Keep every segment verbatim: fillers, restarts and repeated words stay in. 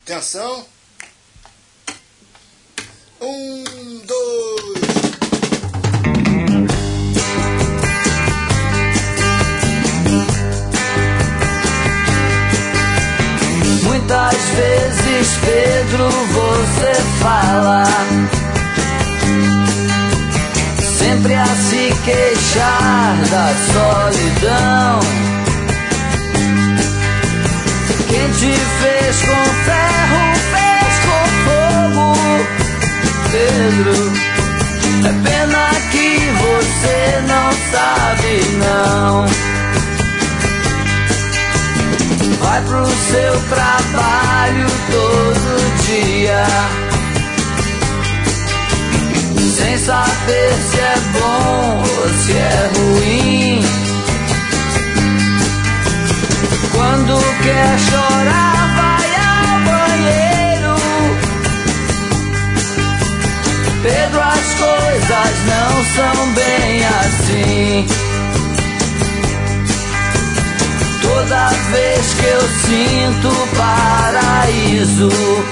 Atenção. Um, dois. Muitas vezes, Pedro, você fala, sempre a se queixar da solidão. Quem te fez com ferro, fez com fogo, Pedro. É pena que você não sabe, não. Vai pro seu trabalho todo dia, sem saber se é bom ou se é ruim. Quando quer chorar, vai ao banheiro. Pedro, as coisas não são bem assim. Toda vez que eu sinto paraíso,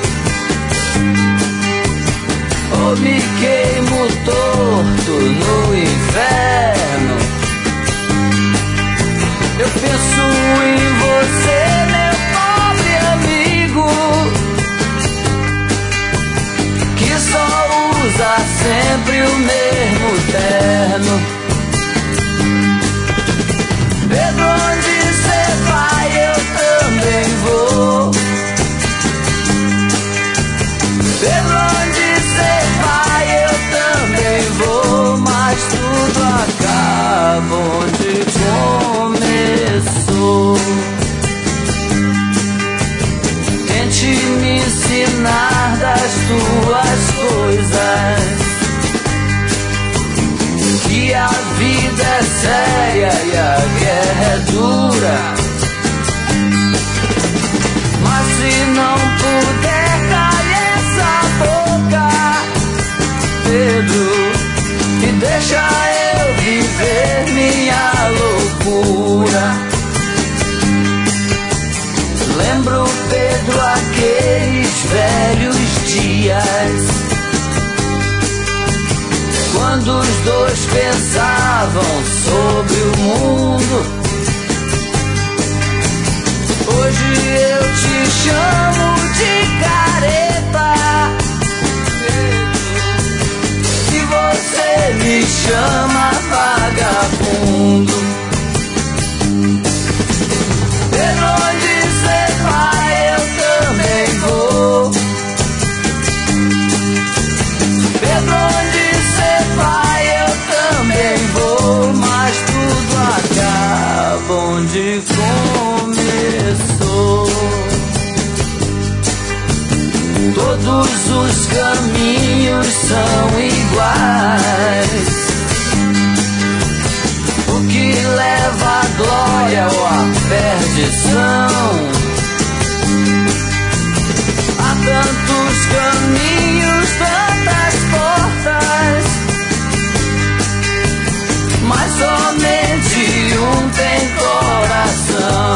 ou me queimo torto no inferno, eu penso em você, meu pobre amigo, que só usa sempre o mesmo terno. Pedro, onde cê vai, eu também vou. Pedro, onde cê vai, eu também vou. Mas tudo acaba onde começou. Tente me ensinar das tuas coisas, que a vida é séria e a guerra é dura. Mas se não puder, calhe essa boca, Pedro, e deixa eu viver minha loucura. Lembro, Pedro, aqueles velhos dias, quando os dois pensavam sobre o mundo. Hoje eu te chamo de careta e você me chama vagabundo. Pedro, onde cê vai, eu também vou. Pedro, onde cê vai, eu também vou. Mas tudo acaba onde começou. Todos os caminhos são iguais. O que leva à glória ou à perdição? Há tantos caminhos, tantas portas, mas somente um tem coração.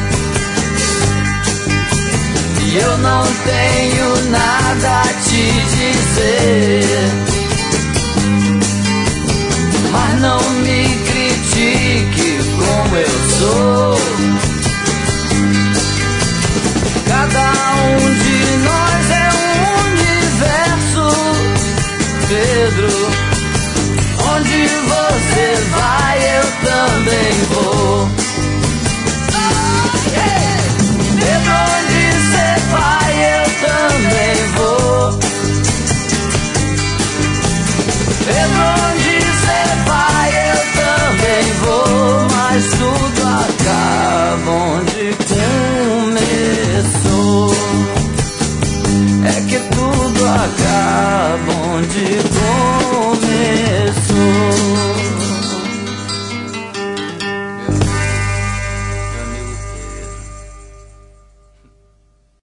E eu não tenho nada a te dizer, mas não me critique como eu sou. Cada um de